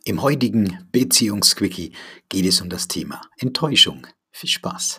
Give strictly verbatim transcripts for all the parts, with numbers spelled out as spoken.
Im heutigen Beziehungsquickie geht es um das Thema Enttäuschung. Viel Spaß!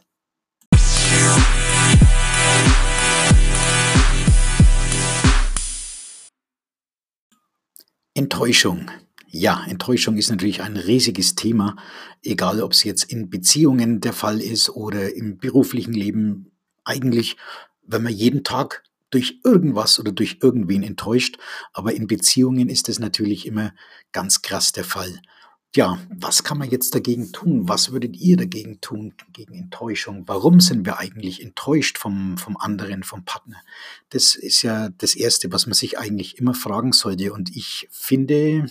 Enttäuschung. Ja, Enttäuschung ist natürlich ein riesiges Thema, egal ob es jetzt in Beziehungen der Fall ist oder im beruflichen Leben. Eigentlich, wenn man jeden Tag durch irgendwas oder durch irgendwen enttäuscht, aber in Beziehungen ist es natürlich immer ganz krass der Fall. Ja, was kann man jetzt dagegen tun? Was würdet ihr dagegen tun, gegen Enttäuschung? Warum sind wir eigentlich enttäuscht vom, vom anderen, vom Partner? Das ist ja das Erste, was man sich eigentlich immer fragen sollte. Und ich finde,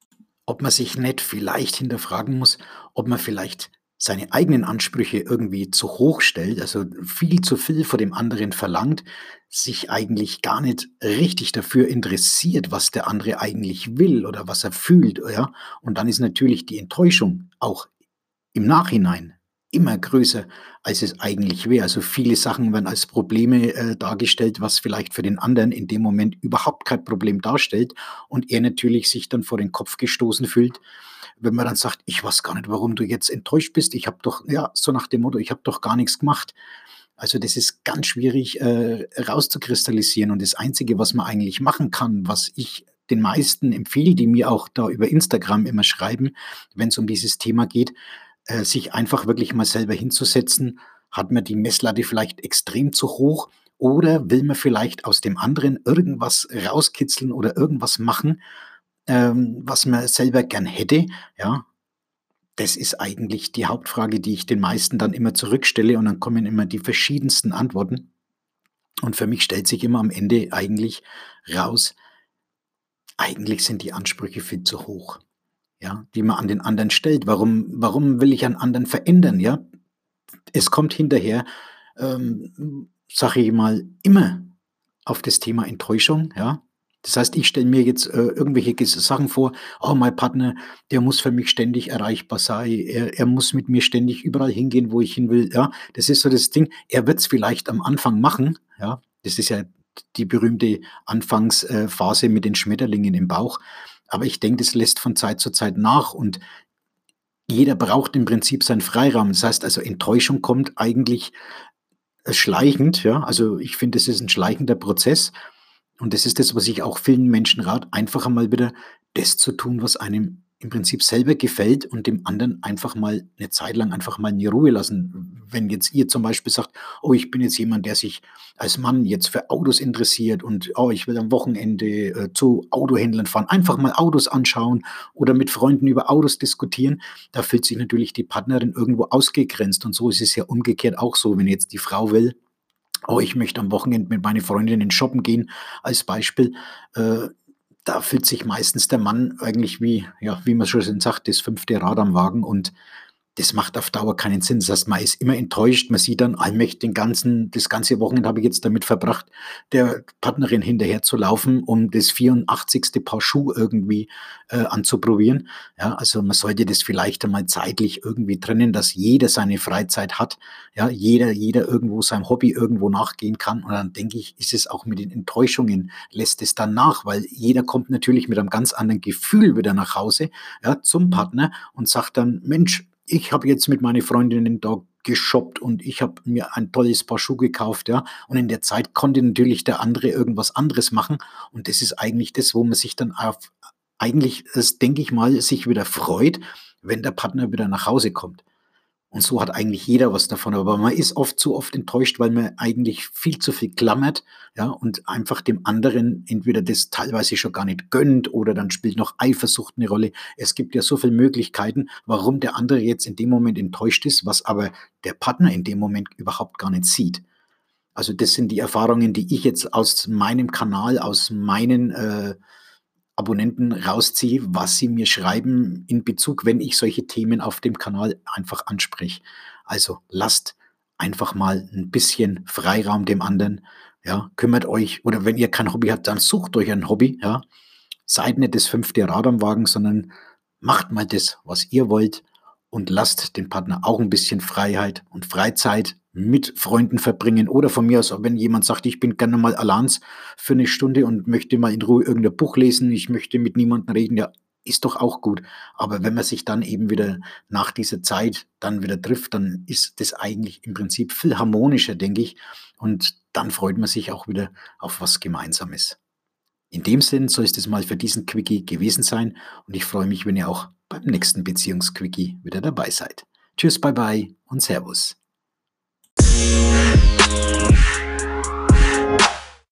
ob man sich nicht vielleicht hinterfragen muss, ob man vielleicht seine eigenen Ansprüche irgendwie zu hoch stellt, also viel zu viel von dem anderen verlangt, sich eigentlich gar nicht richtig dafür interessiert, was der andere eigentlich will oder was er fühlt, ja. Und dann ist natürlich die Enttäuschung auch im Nachhinein immer größer, als es eigentlich wäre. Also viele Sachen werden als Probleme äh, dargestellt, was vielleicht für den anderen in dem Moment überhaupt kein Problem darstellt und er natürlich sich dann vor den Kopf gestoßen fühlt, wenn man dann sagt: „Ich weiß gar nicht, warum du jetzt enttäuscht bist. Ich habe doch“, ja, so nach dem Motto: „Ich habe doch gar nichts gemacht.“ Also, das ist ganz schwierig, äh, rauszukristallisieren, und das Einzige, was man eigentlich machen kann, was ich den meisten empfehle, die mir auch da über Instagram immer schreiben, wenn es um dieses Thema geht, äh, sich einfach wirklich mal selber hinzusetzen. Hat man die Messlatte vielleicht extrem zu hoch oder will man vielleicht aus dem anderen irgendwas rauskitzeln oder irgendwas machen, ähm, was man selber gern hätte, ja? Das ist eigentlich die Hauptfrage, die ich den meisten dann immer zurückstelle, und dann kommen immer die verschiedensten Antworten. Und für mich stellt sich immer am Ende eigentlich raus, eigentlich sind die Ansprüche viel zu hoch, ja, die man an den anderen stellt. Warum warum will ich einen anderen verändern, ja? Es kommt hinterher, ähm, sage ich mal, immer auf das Thema Enttäuschung, ja. Das heißt, ich stelle mir jetzt, äh, irgendwelche ges Sachen vor: „Oh, mein Partner, der muss für mich ständig erreichbar sein. Er er muss mit mir ständig überall hingehen, wo ich hin will“, ja? Das ist so das Ding. Er wird's vielleicht am Anfang machen, ja? Das ist ja die berühmte Anfangsphase äh, Phase mit den Schmetterlingen im Bauch. Aber ich denke, das lässt von Zeit zu Zeit nach, und jeder braucht im Prinzip seinen Freiraum. Das heißt also, Enttäuschung kommt eigentlich äh, schleichend, ja. Also, ich finde, es ist ein schleichender Prozess, und das ist das, was ich auch vielen Menschen rate, einfach einmal wieder das zu tun, was einem im Prinzip selber gefällt, und dem anderen einfach mal eine Zeit lang einfach mal in die Ruhe lassen. Wenn jetzt ihr zum Beispiel sagt: „Oh, ich bin jetzt jemand, der sich als Mann jetzt für Autos interessiert und, oh, ich will am Wochenende, äh, zu Autohändlern fahren“, einfach mal Autos anschauen oder mit Freunden über Autos diskutieren. Da fühlt sich natürlich die Partnerin irgendwo ausgegrenzt, und so ist es ja umgekehrt auch so, wenn jetzt die Frau will: „Oh, ich möchte am Wochenende mit meinen Freundinnen shoppen gehen“, als Beispiel. Äh, Da fühlt sich meistens der Mann eigentlich wie, ja, wie man so schön sagt, das fünfte Rad am Wagen, und das macht auf Dauer keinen Sinn. Das heißt, man ist immer enttäuscht. Man sieht dann: „Ah, ich möchte den ganzen das ganze Wochenende habe ich jetzt damit verbracht, der Partnerin hinterherzulaufen, um das vierundachtzigste Paar Schuh irgendwie, äh, anzuprobieren.“ Ja, also, man sollte das vielleicht einmal zeitlich irgendwie trennen, dass jeder seine Freizeit hat, ja, jeder jeder irgendwo seinem Hobby irgendwo nachgehen kann. Und dann denke ich, ist es auch mit den Enttäuschungen, lässt es dann nach, weil jeder kommt natürlich mit einem ganz anderen Gefühl wieder nach Hause, ja, zum Partner, und sagt dann: „Mensch, ich habe jetzt mit meinen Freundinnen da geshoppt und ich habe mir ein tolles Paar Schuhe gekauft“, ja. Und in der Zeit konnte natürlich der andere irgendwas anderes machen, und das ist eigentlich das, wo man sich dann auf eigentlich, das denke ich mal, sich wieder freut, wenn der Partner wieder nach Hause kommt. Und so hat eigentlich jeder was davon, aber man ist oft zu oft enttäuscht, weil man eigentlich viel zu viel klammert, ja, und einfach dem anderen entweder das teilweise schon gar nicht gönnt, oder dann spielt noch Eifersucht eine Rolle. Es gibt ja so viele Möglichkeiten, warum der andere jetzt in dem Moment enttäuscht ist, was aber der Partner in dem Moment überhaupt gar nicht sieht. Also, das sind die Erfahrungen, die ich jetzt aus meinem Kanal, aus meinen, äh, Abonnenten rausziehe, was sie mir schreiben in Bezug, wenn ich solche Themen auf dem Kanal einfach anspreche. Also, lasst einfach mal ein bisschen Freiraum dem anderen, ja. Kümmert euch, oder wenn ihr kein Hobby habt, dann sucht euch ein Hobby, ja. Seid nicht das fünfte Rad am Wagen, sondern macht mal das, was ihr wollt, und lasst den Partner auch ein bisschen Freiheit und Freizeit mit Freunden verbringen, oder von mir aus, auch wenn jemand sagt: „Ich bin gerne mal allein für eine Stunde und möchte mal in Ruhe irgendein Buch lesen, ich möchte mit niemandem reden“, ja, ist doch auch gut. Aber wenn man sich dann eben wieder nach dieser Zeit dann wieder trifft, dann ist das eigentlich im Prinzip viel harmonischer, denke ich. Und dann freut man sich auch wieder auf was Gemeinsames. In dem Sinn soll es das mal für diesen Quickie gewesen sein und ich freue mich, wenn ihr auch beim nächsten Beziehungsquickie wieder dabei seid. Tschüss, bye bye und Servus.